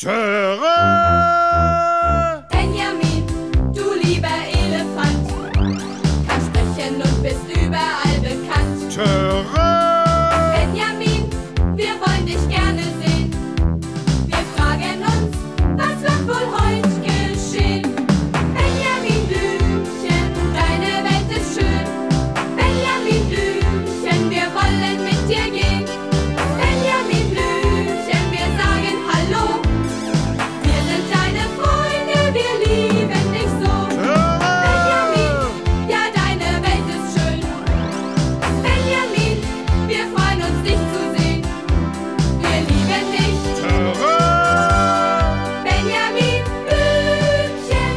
Töre! Benjamin, du lieber Elefant, kannst sprechen und bist überall bekannt. Töre! Benjamin, wir wollen dich gerne sehen. Wir fragen uns, was wird wohl heute geschehen? Benjamin Blümchen, deine Welt ist schön. Benjamin Blümchen, wir wollen mit dir gehen. Benjamin Blümchen, wir sagen Hallo. Wir sind deine Freunde, wir lieben dich so. Benjamin, ja, deine Welt ist schön. Benjamin, wir freuen uns, dich zu sehen. Wir lieben dich. Töre! Benjamin Blümchen.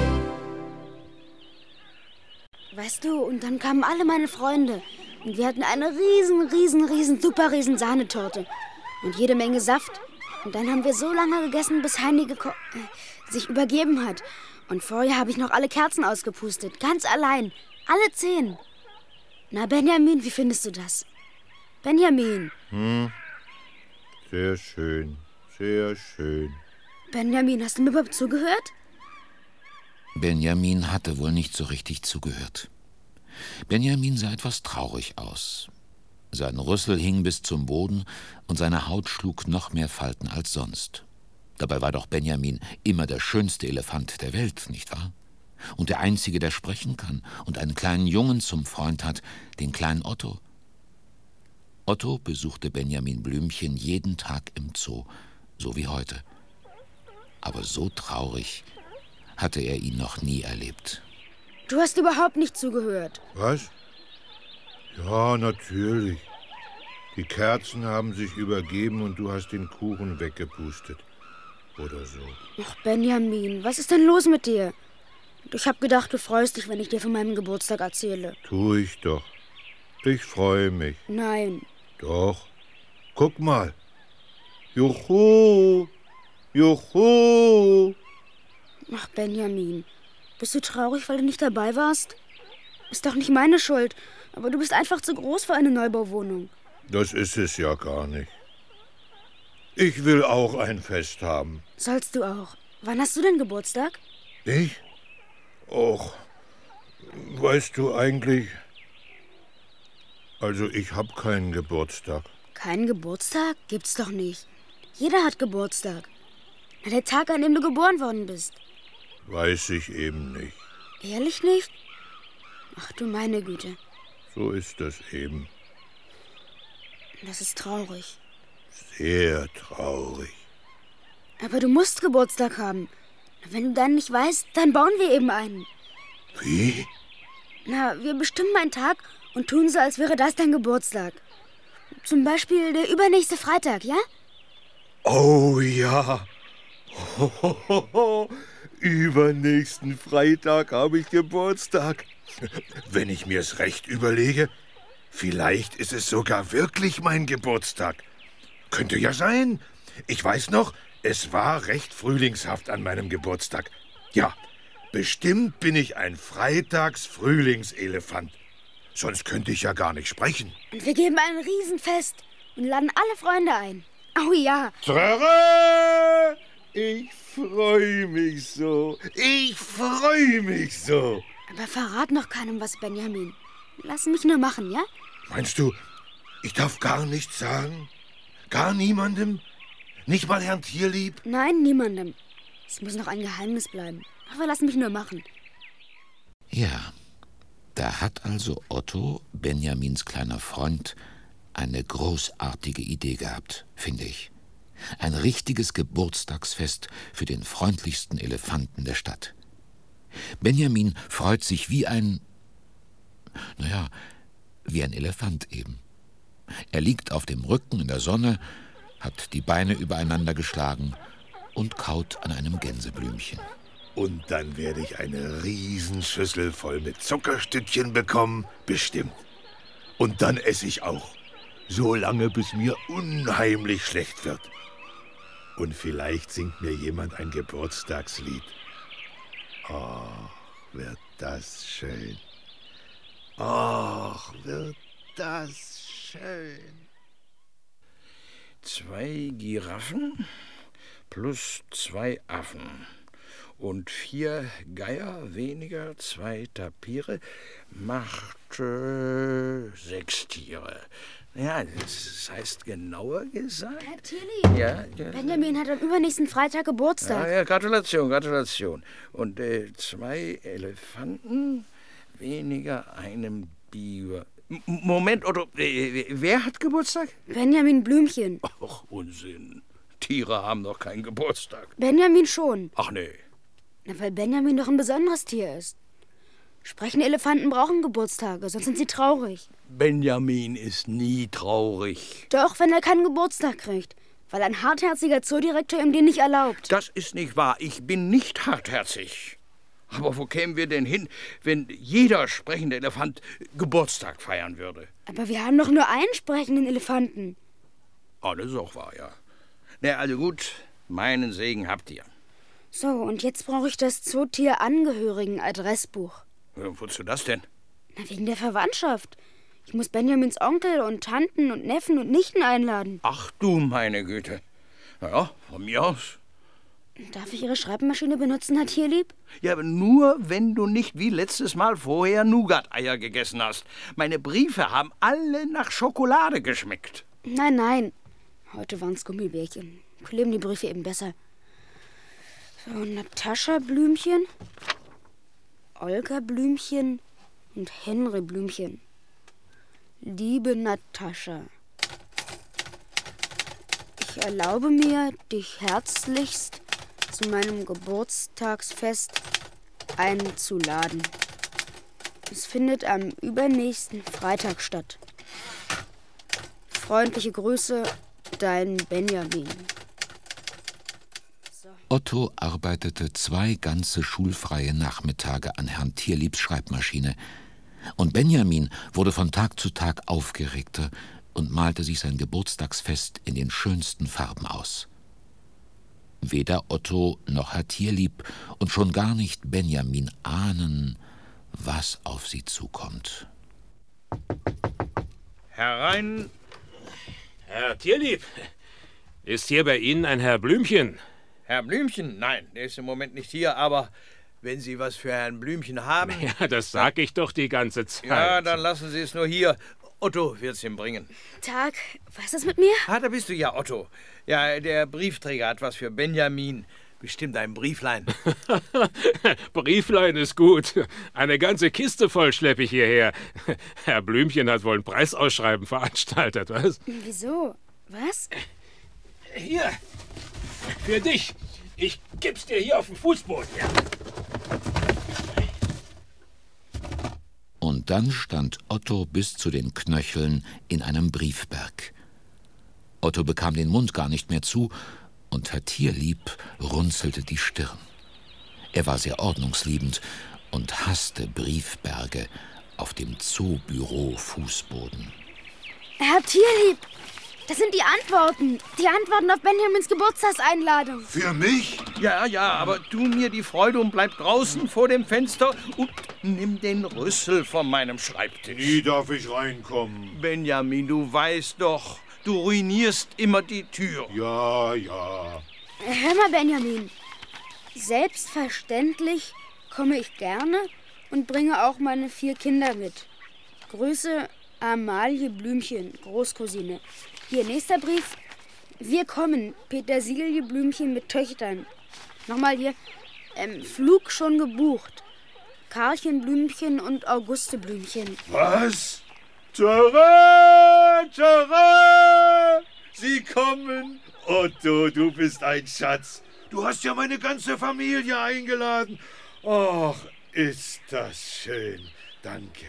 Weißt du, und dann kamen alle meine Freunde. Und wir hatten eine super riesen Sahnetorte. Und jede Menge Saft. Und dann haben wir so lange gegessen, bis Heini sich übergeben hat. Und vorher habe ich noch alle Kerzen ausgepustet. Ganz allein. Alle 10. Na, Benjamin, wie findest du das? Benjamin. Sehr schön, sehr schön. Benjamin, hast du mir überhaupt zugehört? Benjamin hatte wohl nicht so richtig zugehört. Benjamin sah etwas traurig aus. Sein Rüssel hing bis zum Boden und seine Haut schlug noch mehr Falten als sonst. Dabei war doch Benjamin immer der schönste Elefant der Welt, nicht wahr? Und der Einzige, der sprechen kann und einen kleinen Jungen zum Freund hat, den kleinen Otto. Otto besuchte Benjamin Blümchen jeden Tag im Zoo, so wie heute. Aber so traurig hatte er ihn noch nie erlebt. Du hast überhaupt nicht zugehört. Was? Ja, natürlich. Die Kerzen haben sich übergeben und du hast den Kuchen weggepustet. Oder so. Ach, Benjamin, was ist denn los mit dir? Ich hab gedacht, du freust dich, wenn ich dir von meinem Geburtstag erzähle. Tu ich doch. Ich freue mich. Nein. Doch. Guck mal. Juhu! Juhu! Ach, Benjamin, bist du traurig, weil du nicht dabei warst? Ist doch nicht meine Schuld, aber du bist einfach zu groß für eine Neubauwohnung. Das ist es ja gar nicht. Ich will auch ein Fest haben. Sollst du auch. Wann hast du denn Geburtstag? Ich? Och, weißt du eigentlich... Also ich hab keinen Geburtstag. Keinen Geburtstag? Gibt's doch nicht. Jeder hat Geburtstag. Na, der Tag, an dem du geboren worden bist. Weiß ich eben nicht. Ehrlich nicht? Ach du meine Güte. So ist das eben. Das ist traurig. Sehr traurig. Aber du musst Geburtstag haben. Wenn du dann nicht weißt, dann bauen wir eben einen. Wie? Na, wir bestimmen einen Tag und tun so, als wäre das dein Geburtstag. Zum Beispiel der übernächste Freitag, ja? Oh ja. Übernächsten Freitag habe ich Geburtstag. Wenn ich mir's recht überlege, vielleicht ist es sogar wirklich mein Geburtstag. Könnte ja sein. Ich weiß noch, es war recht frühlingshaft an meinem Geburtstag. Ja, bestimmt bin ich ein Freitags-Frühlingselefant. Sonst könnte ich ja gar nicht sprechen. Und wir geben ein Riesenfest und laden alle Freunde ein. Oh ja. Tröre! Ich freue mich so. Ich freue mich so. Aber verrat noch keinem was, Benjamin. Lass mich nur machen, ja? Meinst du, ich darf gar nichts sagen? Gar niemandem? Nicht mal Herrn Tierlieb? Nein, niemandem. Es muss noch ein Geheimnis bleiben. Aber lass mich nur machen. Ja, da hat also Otto, Benjamins kleiner Freund, eine großartige Idee gehabt, finde ich. Ein richtiges Geburtstagsfest für den freundlichsten Elefanten der Stadt. Benjamin freut sich wie ein Elefant eben. Er liegt auf dem Rücken in der Sonne, hat die Beine übereinander geschlagen und kaut an einem Gänseblümchen. Und dann werde ich eine Riesenschüssel voll mit Zuckerstückchen bekommen, bestimmt. Und dann esse ich auch, so lange bis mir unheimlich schlecht wird. Und vielleicht singt mir jemand ein Geburtstagslied. Ach, wird das schön. Ach, wird das schön. 2 Giraffen, plus 2 Affen und 4 Geier weniger 2 Tapire macht 6 Tiere. Ja, das heißt genauer gesagt... Herr Tierlieb, Ja, Benjamin hat am übernächsten Freitag Geburtstag. ja, Gratulation. Und 2 Elefanten weniger einem Biber. Moment, Otto, wer hat Geburtstag? Benjamin Blümchen. Ach, Unsinn. Tiere haben doch keinen Geburtstag. Benjamin schon. Ach nee. Na, weil Benjamin doch ein besonderes Tier ist. Sprechende Elefanten brauchen Geburtstage, sonst sind sie traurig. Benjamin ist nie traurig. Doch, wenn er keinen Geburtstag kriegt. Weil ein hartherziger Zoodirektor ihm den nicht erlaubt. Das ist nicht wahr. Ich bin nicht hartherzig. Aber wo kämen wir denn hin, wenn jeder sprechende Elefant Geburtstag feiern würde? Aber wir haben doch nur einen sprechenden Elefanten. Ah, das ist auch wahr, ja. Na, also gut, meinen Segen habt ihr. So, und jetzt brauche ich das Zootier-Angehörigen-Adressbuch. Wozu das denn? Na, wegen der Verwandtschaft. Ich muss Benjamins Onkel und Tanten und Neffen und Nichten einladen. Ach du meine Güte. Na ja, von mir aus. Darf ich Ihre Schreibmaschine benutzen, Herr Tierlieb? Ja, aber nur, wenn du nicht wie letztes Mal vorher Nougat-Eier gegessen hast. Meine Briefe haben alle nach Schokolade geschmeckt. Nein. Heute waren's Gummibärchen. Kleben die Briefe eben besser. So, Natascha Blümchen, Olga Blümchen und Henry Blümchen. Liebe Natascha, ich erlaube mir, dich herzlichst zu meinem Geburtstagsfest einzuladen. Es findet am übernächsten Freitag statt. Freundliche Grüße, dein Benjamin. Otto arbeitete 2 ganze schulfreie Nachmittage an Herrn Tierliebs Schreibmaschine. Und Benjamin wurde von Tag zu Tag aufgeregter und malte sich sein Geburtstagsfest in den schönsten Farben aus. Weder Otto noch Herr Tierlieb und schon gar nicht Benjamin ahnen, was auf sie zukommt. Herein. Herr Tierlieb, ist hier bei Ihnen ein Herr Blümchen? Herr Blümchen? Nein, der ist im Moment nicht hier, aber wenn Sie was für Herrn Blümchen haben... Ja, das sag ich doch die ganze Zeit. Ja, dann lassen Sie es nur hier. Otto wird's ihm bringen. Tag, was ist mit mir? Ah, da bist du ja, Otto. Ja, der Briefträger hat was für Benjamin. Bestimmt ein Brieflein. Brieflein ist gut. Eine ganze Kiste voll schleppe ich hierher. Herr Blümchen hat wohl ein Preisausschreiben veranstaltet, was? Wieso? Was? Hier, für dich. Ich gib's dir hier auf dem Fußboden. Ja. Und dann stand Otto bis zu den Knöcheln in einem Briefberg. Otto bekam den Mund gar nicht mehr zu, und Herr Tierlieb runzelte die Stirn. Er war sehr ordnungsliebend und hasste Briefberge auf dem Zoobüro-Fußboden. Herr Tierlieb, das sind die Antworten. Die Antworten auf Benjamins Geburtstagseinladung. Für mich? Ja, aber tu mir die Freude und bleib draußen vor dem Fenster und nimm den Rüssel von meinem Schreibtisch. Nie darf ich reinkommen. Benjamin, du weißt doch, du ruinierst immer die Tür. Ja. Hör mal, Benjamin. Selbstverständlich komme ich gerne und bringe auch meine 4 Kinder mit. Grüße, Amalie Blümchen, Großcousine. Hier, nächster Brief. Wir kommen, Petersilie Blümchen mit Töchtern. Nochmal hier, Flug schon gebucht. Karlchen Blümchen und Auguste Blümchen. Was? Tada! Sie kommen. Otto, du bist ein Schatz. Du hast ja meine ganze Familie eingeladen. Ach, ist das schön. Danke.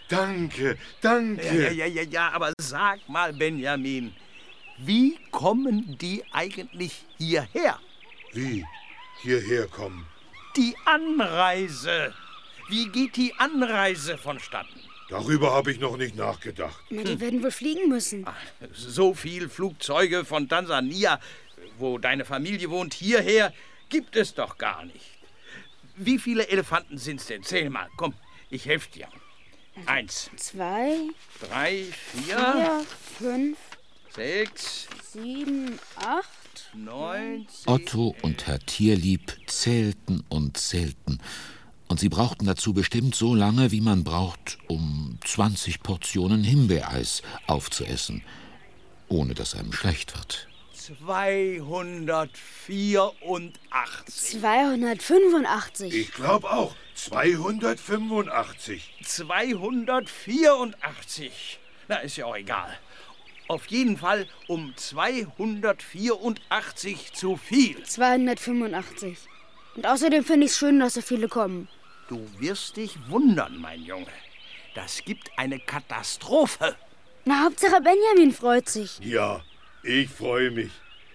Ja, aber sag mal, Benjamin, wie kommen die eigentlich hierher? Wie? Hierher kommen? Die Anreise. Wie geht die Anreise vonstatten? Darüber habe ich noch nicht nachgedacht. Na, die werden wohl fliegen müssen. So viel Flugzeuge von Tansania, wo deine Familie wohnt, hierher gibt es doch gar nicht. Wie viele Elefanten sind's denn? Zähl mal, komm, ich helfe dir. 1, 2, 3, 4, 4, 5, 6, 7, 8, 90. Otto und Herr Tierlieb zählten und zählten. Und sie brauchten dazu bestimmt so lange, wie man braucht, um 20 Portionen Himbeereis aufzuessen, ohne dass einem schlecht wird. 284. 285. Ich glaube auch. 285. 284. Na, ist ja auch egal. Auf jeden Fall um 284 zu viel. 285. Und außerdem finde ich es schön, dass so viele kommen. Du wirst dich wundern, mein Junge. Das gibt eine Katastrophe. Na, Hauptsache Benjamin freut sich. Ja, ich freue mich.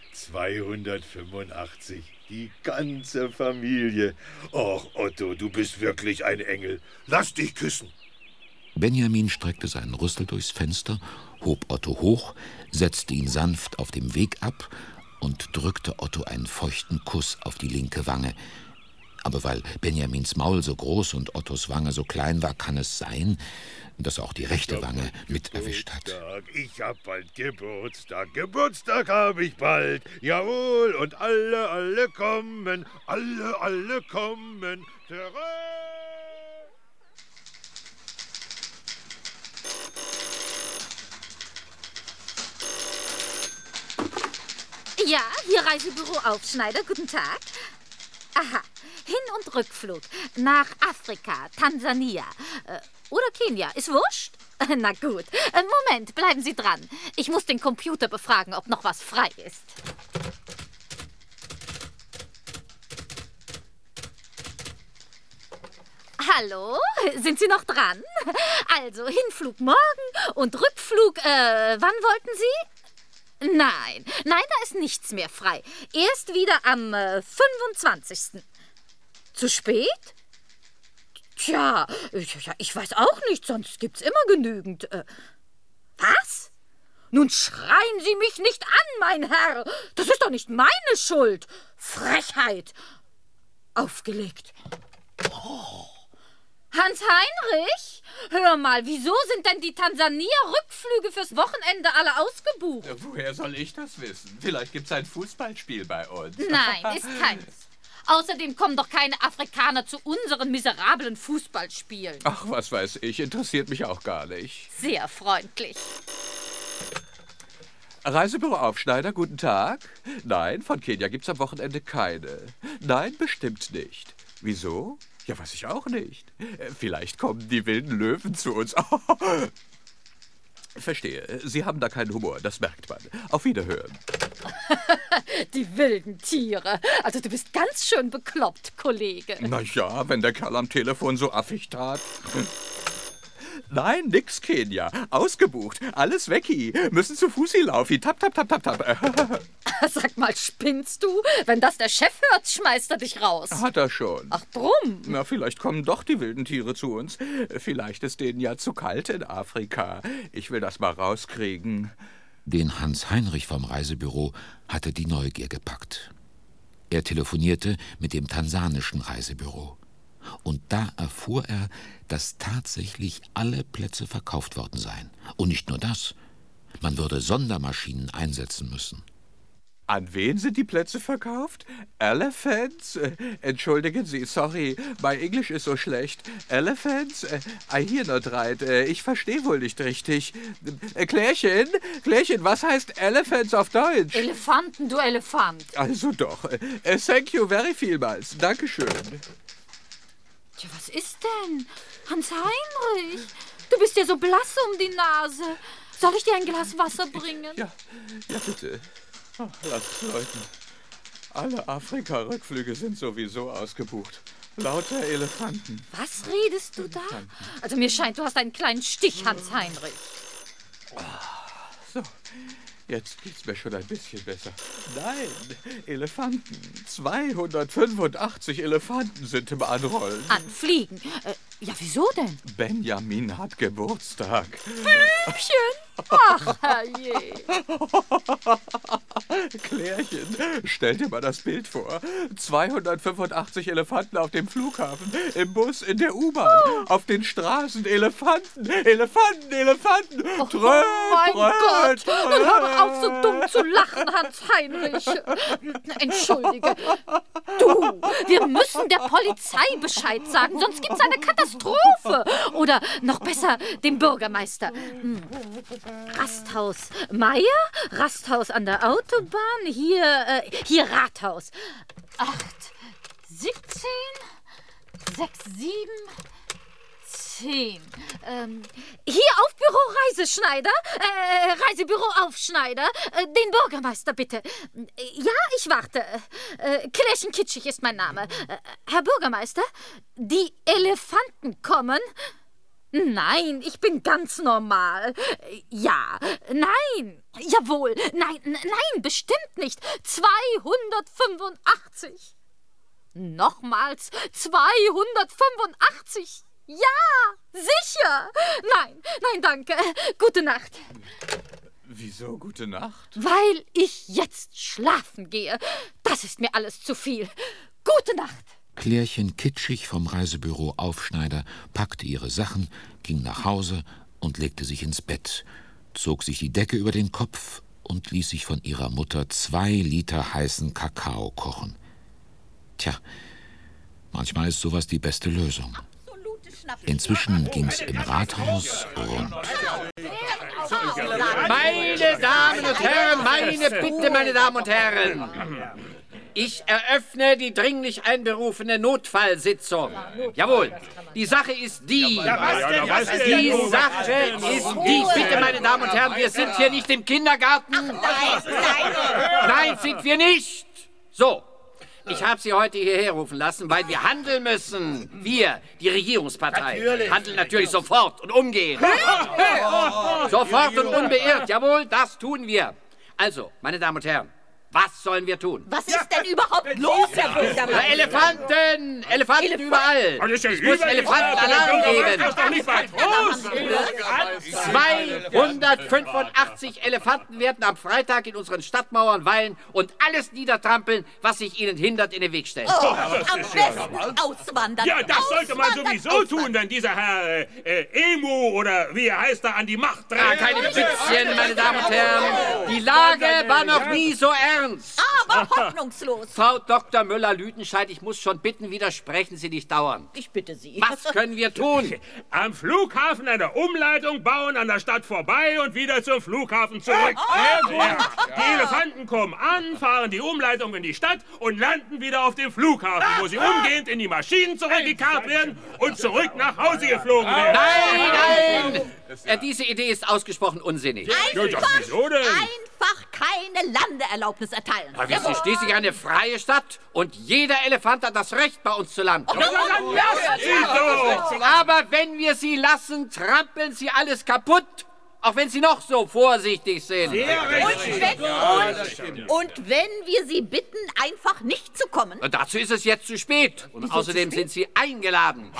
285. Die ganze Familie. Och, Otto, du bist wirklich ein Engel. Lass dich küssen. Benjamin streckte seinen Rüssel durchs Fenster, hob Otto hoch, setzte ihn sanft auf dem Weg ab und drückte Otto einen feuchten Kuss auf die linke Wange. Aber weil Benjamins Maul so groß und Ottos Wange so klein war, kann es sein, dass er auch die rechte Wange mit erwischt hat. Ich hab bald Geburtstag. Geburtstag hab ich bald. Jawohl, und alle kommen. Alle kommen. Ja, hier Reisebüro Aufschneider. Guten Tag. Aha, Hin- und Rückflug nach Afrika, Tansania oder Kenia. Ist wurscht? Na gut. Moment, bleiben Sie dran. Ich muss den Computer befragen, ob noch was frei ist. Hallo, sind Sie noch dran? Also, Hinflug morgen und Rückflug, wann wollten Sie? Nein, da ist nichts mehr frei. Erst wieder am 25. Zu spät? Tja, ich weiß auch nicht, sonst gibt's immer genügend. Was? Nun schreien Sie mich nicht an, mein Herr. Das ist doch nicht meine Schuld. Frechheit. Aufgelegt. Oh. Hans-Heinrich? Hör mal, wieso sind denn die Tansania-Rückflüge fürs Wochenende alle ausgebucht? Woher soll ich das wissen? Vielleicht gibt's ein Fußballspiel bei uns. Nein, ist keins. Außerdem kommen doch keine Afrikaner zu unseren miserablen Fußballspielen. Ach, was weiß ich, interessiert mich auch gar nicht. Sehr freundlich. Reisebüro Aufschneider, guten Tag. Nein, von Kenia gibt's am Wochenende keine. Nein, bestimmt nicht. Wieso? Ja, weiß ich auch nicht. Vielleicht kommen die wilden Löwen zu uns. Verstehe, Sie haben da keinen Humor, das merkt man. Auf Wiederhören. Die wilden Tiere. Also du bist ganz schön bekloppt, Kollege. Na ja, wenn der Kerl am Telefon so affig tat. Nein, nix Kenia. Ausgebucht. Alles weghi. Müssen zu Fußi laufen. Tap, tap, tap, tap, tap. Sag mal, spinnst du? Wenn das der Chef hört, schmeißt er dich raus. Hat er schon. Ach, drum. Na, vielleicht kommen doch die wilden Tiere zu uns. Vielleicht ist denen ja zu kalt in Afrika. Ich will das mal rauskriegen. Den Hans-Heinrich vom Reisebüro hatte die Neugier gepackt. Er telefonierte mit dem tansanischen Reisebüro. Und da erfuhr er, dass tatsächlich alle Plätze verkauft worden seien. Und nicht nur das, man würde Sondermaschinen einsetzen müssen. An wen sind die Plätze verkauft? Elephants? Entschuldigen Sie, sorry, my English ist so schlecht. Elephants? I hear not right. Ich verstehe wohl nicht richtig. Klärchen, was heißt Elephants auf Deutsch? Elefanten, du Elefant. Also doch. Thank you very vielmals. Dankeschön. Tja, was ist denn? Hans-Heinrich, du bist ja so blass um die Nase. Soll ich dir ein Glas Wasser bringen? Ja bitte. Oh, lass es läuten. Alle Afrika-Rückflüge sind sowieso ausgebucht. Lauter Elefanten. Was redest du da? Also mir scheint, du hast einen kleinen Stich, Hans-Heinrich. So, jetzt geht's mir schon ein bisschen besser. Nein, Elefanten. 285 Elefanten sind im Anrollen. Anfliegen? Ja, wieso denn? Benjamin hat Geburtstag. Blümchen! Ach, herrje. Klärchen, stell dir mal das Bild vor. 285 Elefanten auf dem Flughafen, im Bus, in der U-Bahn, auf den Straßen. Elefanten, Elefanten, Elefanten. Tröd, Mein tröd, Gott, hör doch auf, so dumm zu lachen, Hans-Heinrich. Entschuldige. Du, wir müssen der Polizei Bescheid sagen, sonst gibt's eine Katastrophe. Oder noch besser, dem Bürgermeister. Rasthaus Meier, Rasthaus an der Autobahn, hier Rathaus. 8, 17, 6, 7, 10. Hier Aufbüro Reiseschneider, Reisebüro Aufschneider, den Bürgermeister bitte. Ja, ich warte. Klärchen Kitschig ist mein Name. Herr Bürgermeister, die Elefanten kommen? Nein, ich bin ganz normal. Ja, nein, jawohl, nein, bestimmt nicht. 285. Nochmals 285. Ja, sicher. Nein, danke. Gute Nacht. Wieso gute Nacht? Weil ich jetzt schlafen gehe. Das ist mir alles zu viel. Gute Nacht. Klärchen Kitschig vom Reisebüro Aufschneider packte ihre Sachen, ging nach Hause und legte sich ins Bett, zog sich die Decke über den Kopf und ließ sich von ihrer Mutter 2 Liter heißen Kakao kochen. Tja, manchmal ist sowas die beste Lösung. Inzwischen ging's im Rathaus rund. Meine Damen und Herren, meine Damen und Herren. Ich eröffne die dringlich einberufene Notfallsitzung. Jawohl, die Sache ist die. Bitte, meine Damen und Herren, wir sind hier nicht im Kindergarten. Nein, sind wir nicht. So, ich habe Sie heute hierher rufen lassen, weil wir handeln müssen. Wir, die Regierungspartei, handeln natürlich sofort und umgehend. Sofort und unbeirrt, jawohl, das tun wir. Also, meine Damen und Herren, was sollen wir tun? Was ist denn überhaupt los, Herr Bürgermeister? Elefanten überall. Es muss Elefantenalarm geben. 285 Elefanten werden am Freitag in unseren Stadtmauern weilen und alles niedertrampeln, was sich ihnen hindert, in den Weg stellt. Am besten auswandern. Ja, das sollte man sowieso tun, wenn dieser Herr Emu oder wie er heißt da an die Macht trägt. Keine Witzchen, meine Damen und Herren. Die Lage war noch nie so ernst. Aber hoffnungslos. Frau Dr. Müller-Lüdenscheid, ich muss schon bitten, widersprechen Sie nicht dauernd. Ich bitte Sie. Was können wir tun? Am Flughafen eine Umleitung bauen, an der Stadt vorbei und wieder zum Flughafen zurück. Die Elefanten kommen an, fahren die Umleitung in die Stadt und landen wieder auf dem Flughafen, wo sie umgehend in die Maschinen zurückgekarrt werden und zurück nach Hause geflogen werden. Nein! Diese Idee ist ausgesprochen unsinnig. Einfach keine Landeerlaubnis erteilen. Aber wir sind schließlich eine freie Stadt und jeder Elefant hat das Recht, bei uns zu landen. Aber wenn wir sie lassen, trampeln sie alles kaputt. Auch wenn sie noch so vorsichtig sind. Und wenn wir sie bitten, einfach nicht zu kommen? Und dazu ist es jetzt zu spät. Und außerdem sind sie eingeladen.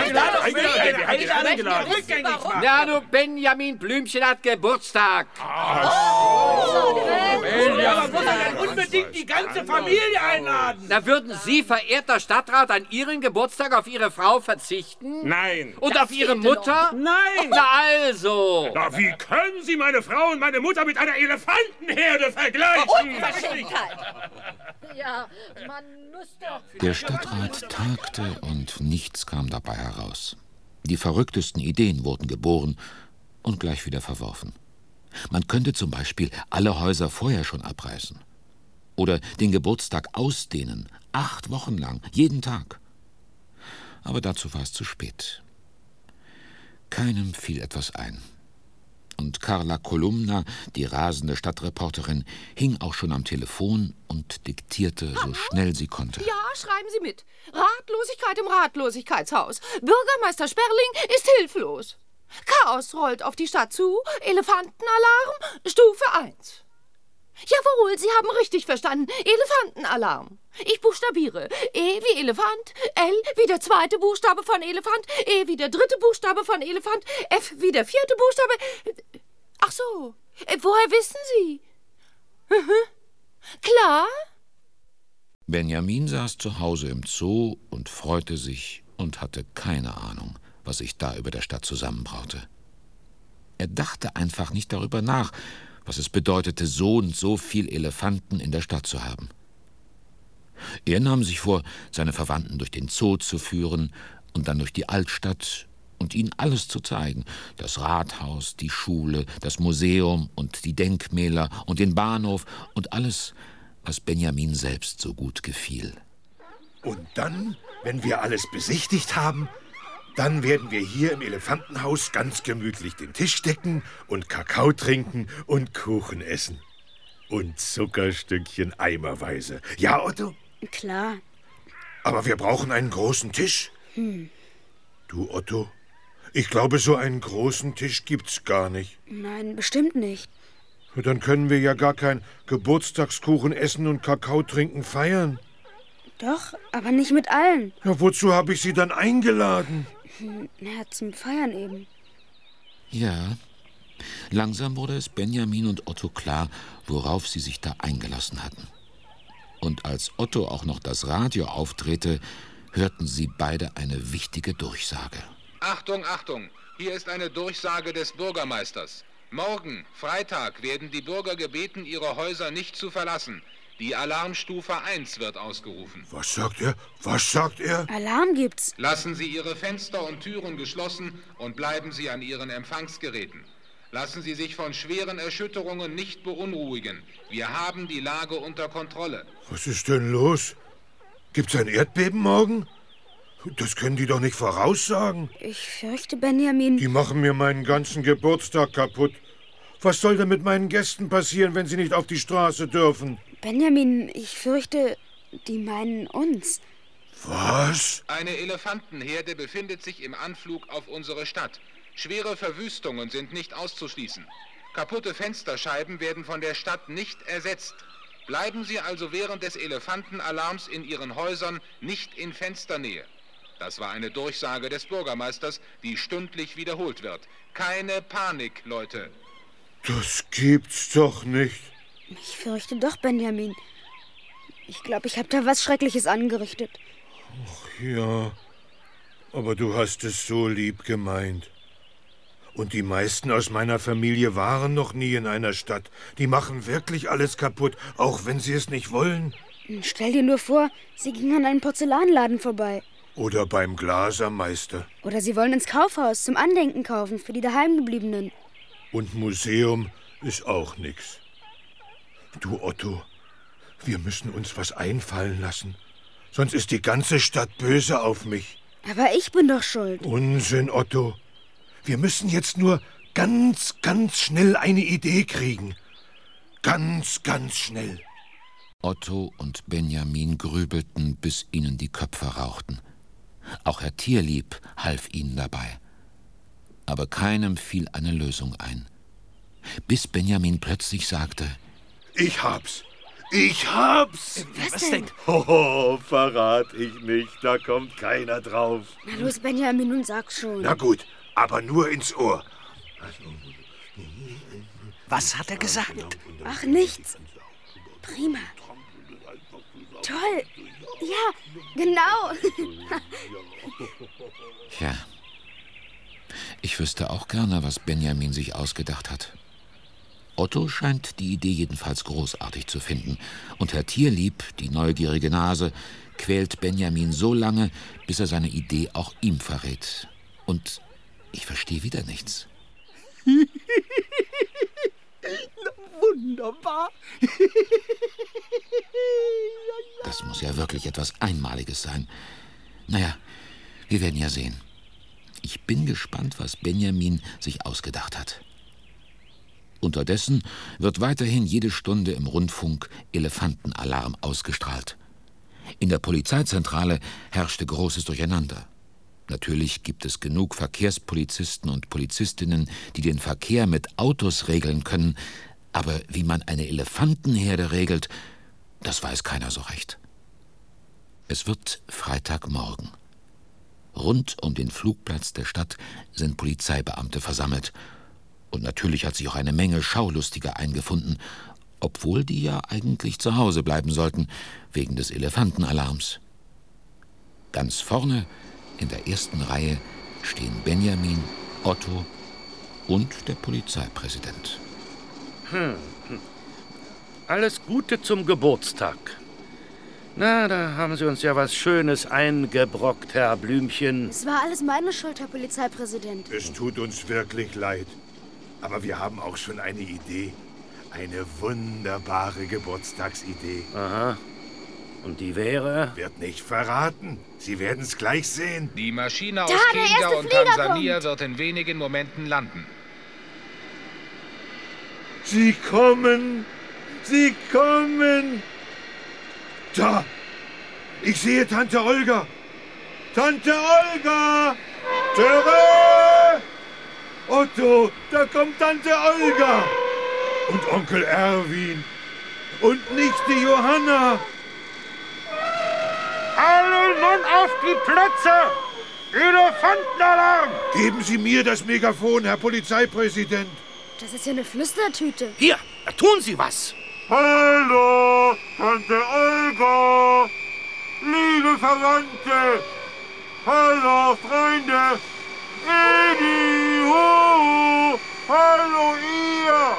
Ja, nur Benjamin Blümchen hat Geburtstag. Unbedingt die ganze Familie einladen. Da würden Sie, verehrter Stadtrat, an Ihren Geburtstag auf Ihre Frau verzichten? Nein. Und auf Ihre Mutter? Nein. Na also. Na, wie können Sie meine Frau und meine Mutter mit einer Elefantenherde vergleichen? Ja, man müsste... Der Stadtrat tagte und nichts kam dabei heraus. Die verrücktesten Ideen wurden geboren und gleich wieder verworfen. Man könnte zum Beispiel alle Häuser vorher schon abreißen. Oder den Geburtstag ausdehnen, 8 Wochen lang, jeden Tag. Aber dazu war es zu spät. Keinem fiel etwas ein. Und Carla Kolumna, die rasende Stadtreporterin, hing auch schon am Telefon und diktierte so schnell sie konnte. Ja, schreiben Sie mit. Ratlosigkeit im Ratlosigkeitshaus. Bürgermeister Sperling ist hilflos. Chaos rollt auf die Stadt zu. Elefantenalarm, Stufe 1. Jawohl, Sie haben richtig verstanden. Elefantenalarm. Ich buchstabiere. E wie Elefant, L wie der zweite Buchstabe von Elefant, E wie der dritte Buchstabe von Elefant, F wie der vierte Buchstabe. Ach so, woher wissen Sie? Klar? Benjamin saß zu Hause im Zoo und freute sich und hatte keine Ahnung, was sich da über der Stadt zusammenbraute. Er dachte einfach nicht darüber nach, was es bedeutete, so und so viel Elefanten in der Stadt zu haben. Er nahm sich vor, seine Verwandten durch den Zoo zu führen und dann durch die Altstadt und ihnen alles zu zeigen. Das Rathaus, die Schule, das Museum und die Denkmäler und den Bahnhof und alles, was Benjamin selbst so gut gefiel. Und dann, wenn wir alles besichtigt haben, dann werden wir hier im Elefantenhaus ganz gemütlich den Tisch decken und Kakao trinken und Kuchen essen. Und Zuckerstückchen eimerweise. Ja, Otto? Klar. Aber wir brauchen einen großen Tisch. Du, Otto, ich glaube, so einen großen Tisch gibt's gar nicht. Nein, bestimmt nicht. Dann können wir ja gar kein Geburtstagskuchen essen und Kakao trinken feiern. Doch, aber nicht mit allen. Ja, wozu habe ich Sie dann eingeladen? Ja, zum Feiern eben. Ja, langsam wurde es Benjamin und Otto klar, worauf sie sich da eingelassen hatten. Und als Otto auch noch das Radio aufdrehte, hörten sie beide eine wichtige Durchsage. Achtung, Achtung! Hier ist eine Durchsage des Bürgermeisters. Morgen, Freitag, werden die Bürger gebeten, ihre Häuser nicht zu verlassen. Die Alarmstufe 1 wird ausgerufen. Was sagt er? Was sagt er? Alarm gibt's. Lassen Sie Ihre Fenster und Türen geschlossen und bleiben Sie an Ihren Empfangsgeräten. Lassen Sie sich von schweren Erschütterungen nicht beunruhigen. Wir haben die Lage unter Kontrolle. Was ist denn los? Gibt's ein Erdbeben morgen? Das können die doch nicht voraussagen. Ich fürchte, Benjamin... Die machen mir meinen ganzen Geburtstag kaputt. Was soll denn mit meinen Gästen passieren, wenn sie nicht auf die Straße dürfen? Benjamin, ich fürchte, die meinen uns. Was? Eine Elefantenherde befindet sich im Anflug auf unsere Stadt. Schwere Verwüstungen sind nicht auszuschließen. Kaputte Fensterscheiben werden von der Stadt nicht ersetzt. Bleiben Sie also während des Elefantenalarms in Ihren Häusern nicht in Fensternähe. Das war eine Durchsage des Bürgermeisters, die stündlich wiederholt wird. Keine Panik, Leute. Das gibt's doch nicht. Ich fürchte doch, Benjamin. Ich glaube, ich habe da was Schreckliches angerichtet. Ach ja, aber du hast es so lieb gemeint. Und die meisten aus meiner Familie waren noch nie in einer Stadt. Die machen wirklich alles kaputt, auch wenn sie es nicht wollen. Stell dir nur vor, sie gingen an einen Porzellanladen vorbei. Oder beim Glasermeister. Oder sie wollen ins Kaufhaus zum Andenken kaufen für die Daheimgebliebenen. Und Museum ist auch nix. Du, Otto, wir müssen uns was einfallen lassen. Sonst ist die ganze Stadt böse auf mich. Aber ich bin doch schuld. Unsinn, Otto. Wir müssen jetzt nur ganz, ganz schnell eine Idee kriegen. Ganz, ganz schnell. Otto und Benjamin grübelten, bis ihnen die Köpfe rauchten. Auch Herr Tierlieb half ihnen dabei. Aber keinem fiel eine Lösung ein. Bis Benjamin plötzlich sagte: Ich hab's. Ich hab's. Was denn? Oh, verrat ich nicht. Da kommt keiner drauf. Na los, Benjamin, nun sag schon. Na gut, aber nur ins Ohr. Was hat er gesagt? Ach, nichts. Prima. Toll. Ja, genau. Ja, ich wüsste auch gerne, was Benjamin sich ausgedacht hat. Otto scheint die Idee jedenfalls großartig zu finden. Und Herr Tierlieb, die neugierige Nase, quält Benjamin so lange, bis er seine Idee auch ihm verrät. Und ich verstehe wieder nichts. Wunderbar. Das muss ja wirklich etwas Einmaliges sein. Naja, wir werden ja sehen. Ich bin gespannt, was Benjamin sich ausgedacht hat. Unterdessen wird weiterhin jede Stunde im Rundfunk Elefantenalarm ausgestrahlt. In der Polizeizentrale herrschte großes Durcheinander. Natürlich gibt es genug Verkehrspolizisten und Polizistinnen, die den Verkehr mit Autos regeln können, aber wie man eine Elefantenherde regelt, das weiß keiner so recht. Es wird Freitagmorgen. Rund um den Flugplatz der Stadt sind Polizeibeamte versammelt. Und natürlich hat sich auch eine Menge Schaulustiger eingefunden, obwohl die ja eigentlich zu Hause bleiben sollten, wegen des Elefantenalarms. Ganz vorne, in der ersten Reihe, stehen Benjamin, Otto und der Polizeipräsident. Alles Gute zum Geburtstag. Na, da haben Sie uns ja was Schönes eingebrockt, Herr Blümchen. Es war alles meine Schuld, Herr Polizeipräsident. Es tut uns wirklich leid. Aber wir haben auch schon eine Idee. Eine wunderbare Geburtstagsidee. Aha. Und die wäre? Wird nicht verraten. Sie werden es gleich sehen. Die Maschine aus Kenia und Tansania wird in wenigen Momenten landen. Sie kommen! Sie kommen! Da! Ich sehe Tante Olga! Tante Olga! Töre! Otto, da kommt Tante Olga! Und Onkel Erwin! Und Nichte Johanna! Alle Mann auf die Plätze! Elefantenalarm! Geben Sie mir das Megafon, Herr Polizeipräsident! Das ist ja eine Flüstertüte. Hier, da tun Sie was! Hallo, Tante Olga! Liebe Verwandte! Hallo, Freunde! Edi, ho! Hallo, ihr!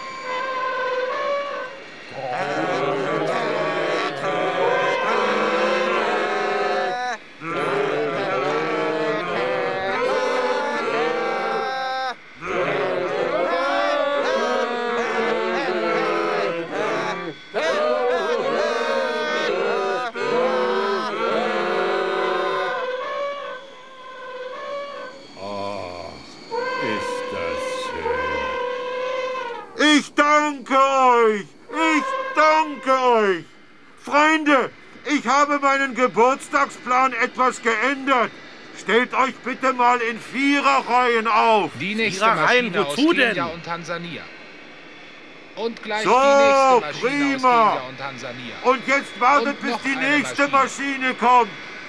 Ich danke euch! Ich danke euch! Freunde, ich habe meinen Geburtstagsplan etwas geändert. Stellt euch bitte mal in Viererreihen auf. Die nächste Maschine aus Kenia und Tansania. Und gleich die nächste Maschine aus Kenia und Tansania. Und jetzt wartet, bis die nächste Maschine kommt.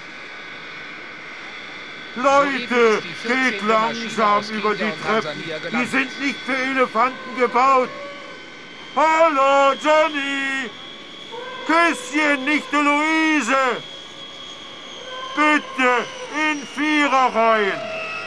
Leute, geht langsam über die Treppen. Die sind nicht für Elefanten gebaut. Hallo, Johnny. Küsschen, Nichte Luise. Bitte, in Viererreihen.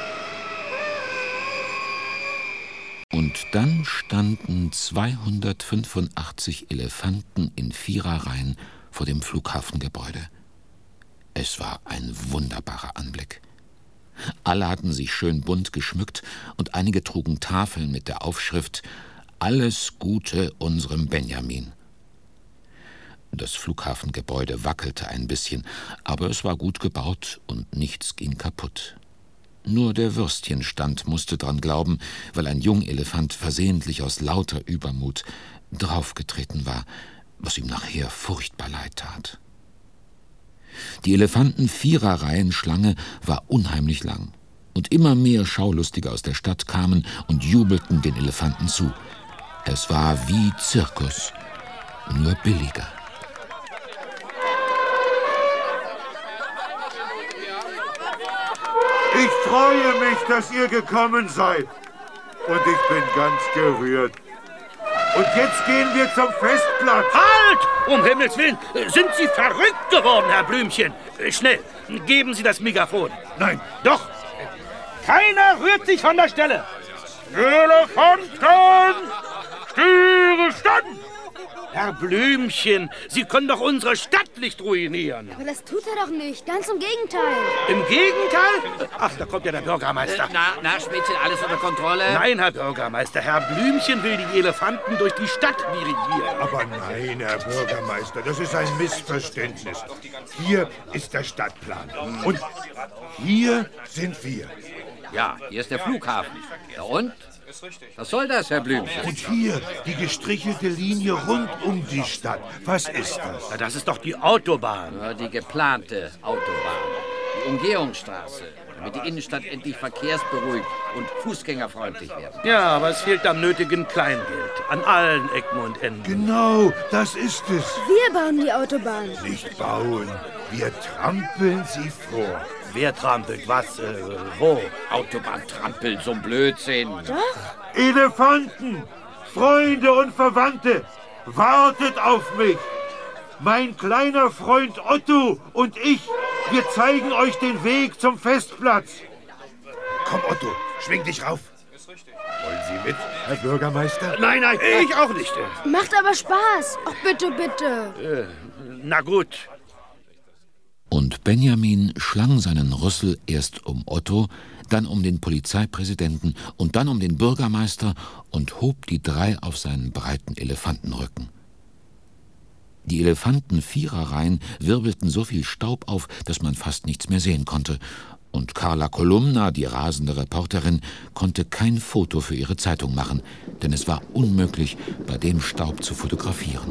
Und dann standen 285 Elefanten in Viererreihen vor dem Flughafengebäude. Es war ein wunderbarer Anblick. Alle hatten sich schön bunt geschmückt und einige trugen Tafeln mit der Aufschrift »Alles Gute unserem Benjamin«. Das Flughafengebäude wackelte ein bisschen, aber es war gut gebaut und nichts ging kaputt. Nur der Würstchenstand musste dran glauben, weil ein Jungelefant versehentlich aus lauter Übermut draufgetreten war, was ihm nachher furchtbar leid tat. Die Elefanten-Viererreihenschlange war unheimlich lang. Und immer mehr Schaulustige aus der Stadt kamen und jubelten den Elefanten zu. Es war wie Zirkus, nur billiger. Ich freue mich, dass ihr gekommen seid. Und ich bin ganz gerührt. Und jetzt gehen wir zum Festplatz. Halt! Um Himmels Willen! Sind Sie verrückt geworden, Herr Blümchen? Schnell, geben Sie das Megafon. Nein. Doch! Keiner rührt sich von der Stelle! Elefanten! Stillstand! Herr Blümchen, Sie können doch unsere Stadt nicht ruinieren. Aber das tut er doch nicht. Ganz im Gegenteil. Im Gegenteil? Ach, da kommt ja der Bürgermeister. Na, Schmidtchen, alles unter Kontrolle? Nein, Herr Bürgermeister, Herr Blümchen will die Elefanten durch die Stadt dirigieren. Aber nein, Herr Bürgermeister, das ist ein Missverständnis. Hier ist der Stadtplan. Und hier sind wir. Ja, hier ist der Flughafen. Ja, und? Was soll das, Herr Blümchen? Und hier die gestrichelte Linie rund um die Stadt. Was ist das? Na, das ist doch die Autobahn. Ja, die geplante Autobahn. Die Umgehungsstraße, damit die Innenstadt endlich verkehrsberuhigt und fußgängerfreundlich wird. Ja, aber es fehlt am nötigen Kleingeld. An allen Ecken und Enden. Genau, das ist es. Wir bauen die Autobahn. Nicht bauen, wir trampeln sie vor. Wer trampelt was? Wo? Autobahn trampeln, so ein Blödsinn. Doch. Elefanten, Freunde und Verwandte, wartet auf mich. Mein kleiner Freund Otto und ich, wir zeigen euch den Weg zum Festplatz. Komm, Otto, schwing dich rauf. Wollen Sie mit, Herr Bürgermeister? Nein, ich auch nicht. Macht aber Spaß. Ach, bitte, bitte. Na gut. Und Benjamin schlang seinen Rüssel erst um Otto, dann um den Polizeipräsidenten und dann um den Bürgermeister und hob die drei auf seinen breiten Elefantenrücken. Die Elefanten-Viererreihen wirbelten so viel Staub auf, dass man fast nichts mehr sehen konnte. Und Carla Kolumna, die rasende Reporterin, konnte kein Foto für ihre Zeitung machen, denn es war unmöglich, bei dem Staub zu fotografieren.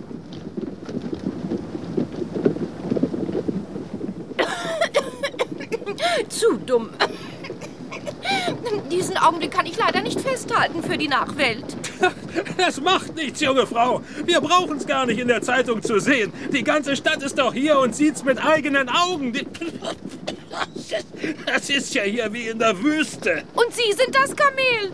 Zu dumm. Diesen Augenblick kann ich leider nicht festhalten für die Nachwelt. Das macht nichts, junge Frau. Wir brauchen es gar nicht in der Zeitung zu sehen. Die ganze Stadt ist doch hier und sieht's mit eigenen Augen. Das ist ja hier wie in der Wüste. Und Sie sind das Kamel.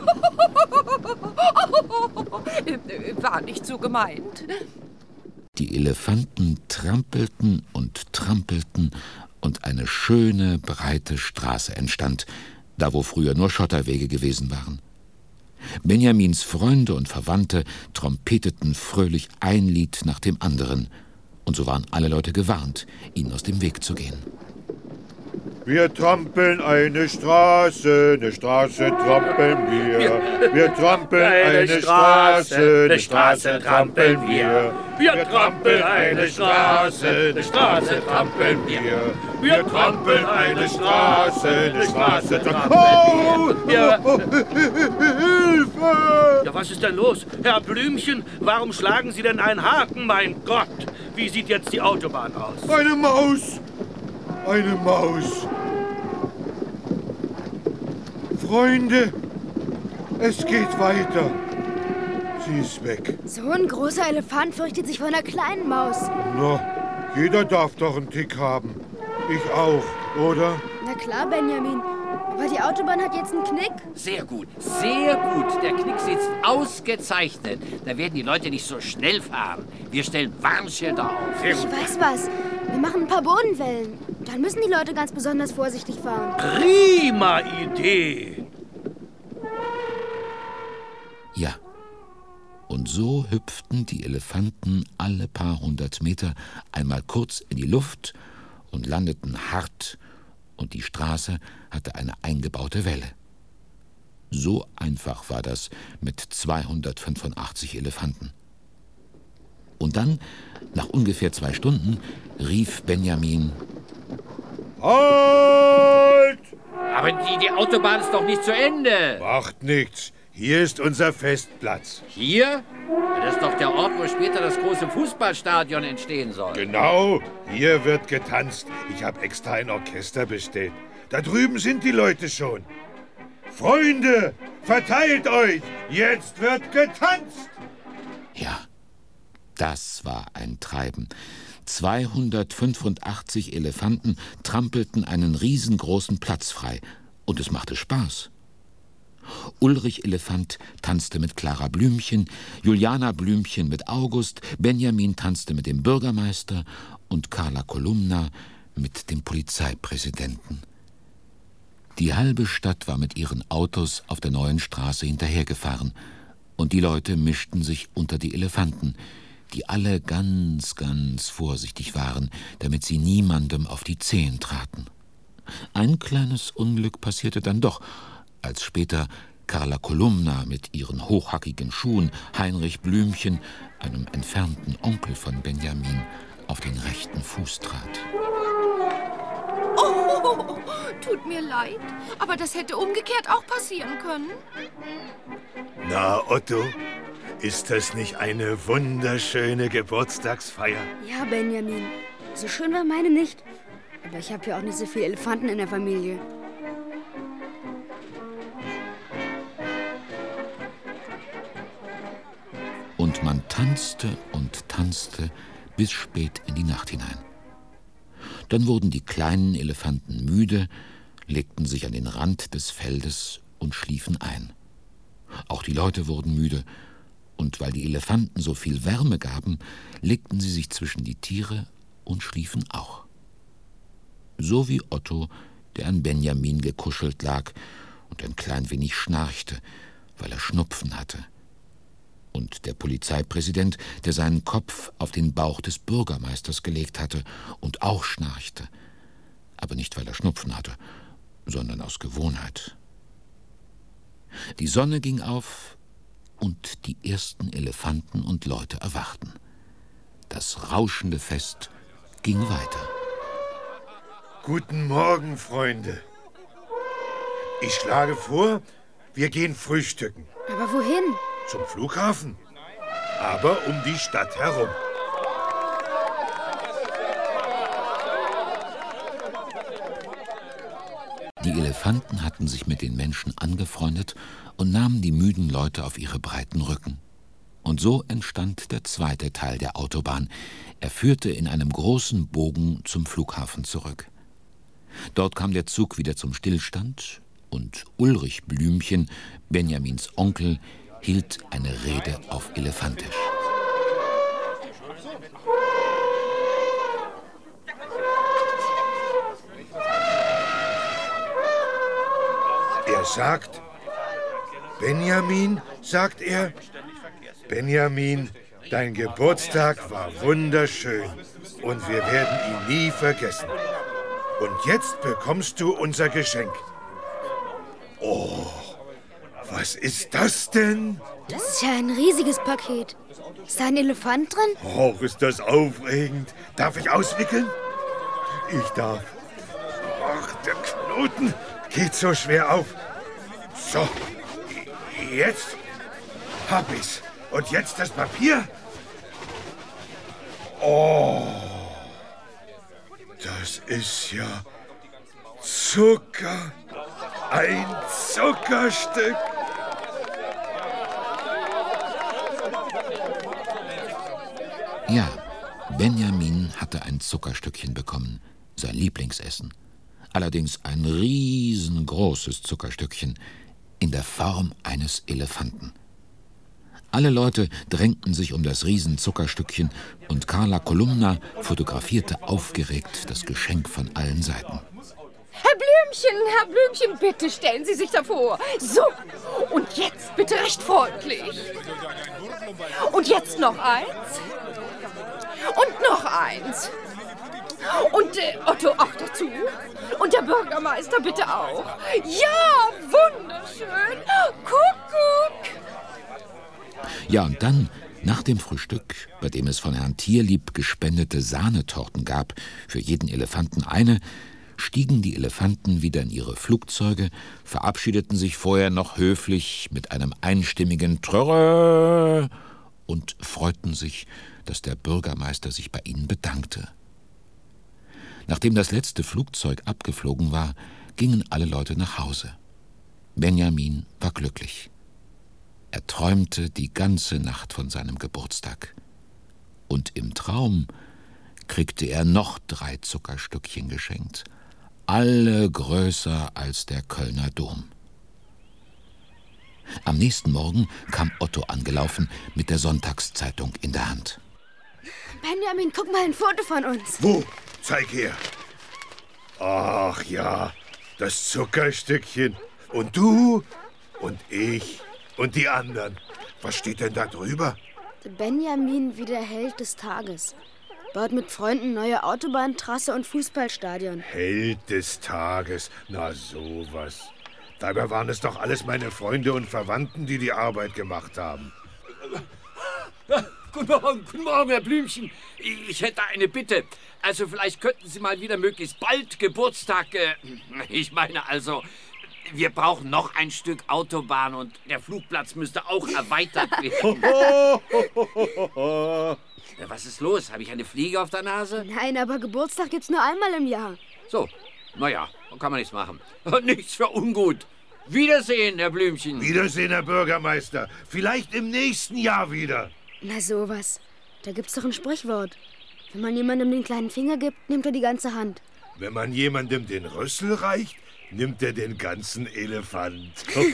War nicht so gemeint. Die Elefanten trampelten und trampelten und eine schöne, breite Straße entstand, da wo früher nur Schotterwege gewesen waren. Benjamins Freunde und Verwandte trompeteten fröhlich ein Lied nach dem anderen, und so waren alle Leute gewarnt, ihnen aus dem Weg zu gehen. Wir trampeln eine Straße trampeln wir. Wir trampeln eine Straße trampeln wir. Wir trampeln eine Straße trampeln wir. Wir trampeln eine Straße trampeln wir. Oh, Hilfe! Ja, was ist denn los? Herr Blümchen, warum schlagen Sie denn einen Haken? Mein Gott, wie sieht jetzt die Autobahn aus? Eine Maus! Eine Maus! Freunde, es geht weiter. Sie ist weg. So ein großer Elefant fürchtet sich vor einer kleinen Maus. Na, jeder darf doch einen Tick haben. Ich auch, oder? Na klar, Benjamin. Aber die Autobahn hat jetzt einen Knick. Sehr gut, sehr gut. Der Knick sitzt ausgezeichnet. Da werden die Leute nicht so schnell fahren. Wir stellen Warnschilder auf. Ich weiß was. Wir machen ein paar Bodenwellen. Dann müssen die Leute ganz besonders vorsichtig fahren. Prima Idee. Ja. Und so hüpften die Elefanten alle paar hundert Meter einmal kurz in die Luft und landeten hart, und die Straße hatte eine eingebaute Welle. So einfach war das mit 285 Elefanten. Und dann, nach ungefähr 2 Stunden, rief Benjamin: Halt! Aber die Autobahn ist doch nicht zu Ende. Macht nichts. Hier ist unser Festplatz. Hier? Das ist doch der Ort, wo später das große Fußballstadion entstehen soll. Genau, hier wird getanzt. Ich habe extra ein Orchester bestellt. Da drüben sind die Leute schon. Freunde, verteilt euch! Jetzt wird getanzt! Ja, das war ein Treiben. 285 Elefanten trampelten einen riesengroßen Platz frei. Und es machte Spaß. Ulrich Elefant tanzte mit Clara Blümchen, Juliana Blümchen mit August, Benjamin tanzte mit dem Bürgermeister und Carla Kolumna mit dem Polizeipräsidenten. Die halbe Stadt war mit ihren Autos auf der neuen Straße hinterhergefahren, und die Leute mischten sich unter die Elefanten, die alle ganz, ganz vorsichtig waren, damit sie niemandem auf die Zehen traten. Ein kleines Unglück passierte dann doch, als später Carla Kolumna mit ihren hochhackigen Schuhen Heinrich Blümchen, einem entfernten Onkel von Benjamin, auf den rechten Fuß trat. Oh, tut mir leid, aber das hätte umgekehrt auch passieren können. Na, Otto, ist das nicht eine wunderschöne Geburtstagsfeier? Ja, Benjamin. So schön war meine nicht. Aber ich habe ja auch nicht so viele Elefanten in der Familie. Und man tanzte und tanzte bis spät in die Nacht hinein. Dann wurden die kleinen Elefanten müde, legten sich an den Rand des Feldes und schliefen ein. Auch die Leute wurden müde, und weil die Elefanten so viel Wärme gaben, legten sie sich zwischen die Tiere und schliefen auch. So wie Otto, der an Benjamin gekuschelt lag und ein klein wenig schnarchte, weil er Schnupfen hatte. Und der Polizeipräsident, der seinen Kopf auf den Bauch des Bürgermeisters gelegt hatte und auch schnarchte, aber nicht, weil er Schnupfen hatte, sondern aus Gewohnheit. Die Sonne ging auf und die ersten Elefanten und Leute erwachten. Das rauschende Fest ging weiter. Guten Morgen, Freunde. Ich schlage vor, wir gehen frühstücken. Aber wohin? Zum Flughafen. Aber um die Stadt herum. Die Elefanten hatten sich mit den Menschen angefreundet und nahmen die müden Leute auf ihre breiten Rücken. Und so entstand der zweite Teil der Autobahn. Er führte in einem großen Bogen zum Flughafen zurück. Dort kam der Zug wieder zum Stillstand und Ulrich Blümchen, Benjamins Onkel, hielt eine Rede auf Elefantisch. Er sagt, Benjamin, sagt er, Benjamin, dein Geburtstag war wunderschön und wir werden ihn nie vergessen. Und jetzt bekommst du unser Geschenk. Oh, was ist das denn? Das ist ja ein riesiges Paket. Ist da ein Elefant drin? Oh, ist das aufregend. Darf ich auswickeln? Ich darf. Ach, der Knoten geht so schwer auf. So, jetzt hab ich's. Und jetzt das Papier. Oh, das ist ja Zucker. Ein Zuckerstück. Ja, Benjamin hatte ein Zuckerstückchen bekommen, sein Lieblingsessen. Allerdings ein riesengroßes Zuckerstückchen in der Form eines Elefanten. Alle Leute drängten sich um das Riesenzuckerstückchen und Carla Kolumna fotografierte aufgeregt das Geschenk von allen Seiten. Herr Blümchen, bitte stellen Sie sich davor. So, und jetzt bitte recht freundlich. Und jetzt noch eins. Und noch eins. Und Otto auch dazu. Und der Bürgermeister bitte auch. Ja, wunderschön. Kuckuck. Ja, und dann, nach dem Frühstück, bei dem es von Herrn Tierlieb gespendete Sahnetorten gab, für jeden Elefanten eine, stiegen die Elefanten wieder in ihre Flugzeuge, verabschiedeten sich vorher noch höflich mit einem einstimmigen Trörö und freuten sich, dass der Bürgermeister sich bei ihnen bedankte. Nachdem das letzte Flugzeug abgeflogen war, gingen alle Leute nach Hause. Benjamin war glücklich. Er träumte die ganze Nacht von seinem Geburtstag. Und im Traum kriegte er noch 3 Zuckerstückchen geschenkt, alle größer als der Kölner Dom. Am nächsten Morgen kam Otto angelaufen mit der Sonntagszeitung in der Hand. Benjamin, guck mal ein Foto von uns. Wo? Zeig her. Ach ja, das Zuckerstückchen. Und du und ich und die anderen. Was steht denn da drüber? Benjamin wie der Held des Tages. Baut mit Freunden neue Autobahntrasse und Fußballstadion. Held des Tages, na sowas. Dabei waren es doch alles meine Freunde und Verwandten, die die Arbeit gemacht haben. Guten Morgen, Herr Blümchen. Ich hätte eine Bitte. Also vielleicht könnten Sie mal wieder möglichst bald Geburtstag... ich meine also, wir brauchen noch ein Stück Autobahn und der Flugplatz müsste auch erweitert werden. Was ist los? Habe ich eine Fliege auf der Nase? Nein, aber Geburtstag gibt's nur einmal im Jahr. So, naja, dann kann man nichts machen. Nichts für ungut. Wiedersehen, Herr Blümchen. Wiedersehen, Herr Bürgermeister. Vielleicht im nächsten Jahr wieder. Na sowas. Da gibt's doch ein Sprichwort. Wenn man jemandem den kleinen Finger gibt, nimmt er die ganze Hand. Wenn man jemandem den Rüssel reicht, nimmt er den ganzen Elefant.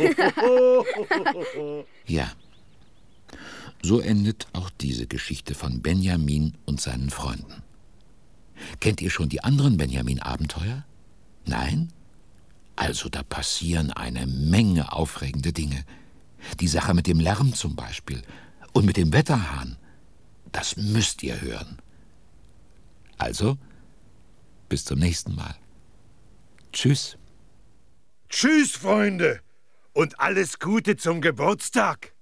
Ja, so endet auch diese Geschichte von Benjamin und seinen Freunden. Kennt ihr schon die anderen Benjamin-Abenteuer? Nein? Also da passieren eine Menge aufregende Dinge. Die Sache mit dem Lärm zum Beispiel und mit dem Wetterhahn. Das müsst ihr hören. Also, bis zum nächsten Mal. Tschüss. Tschüss, Freunde. Und alles Gute zum Geburtstag.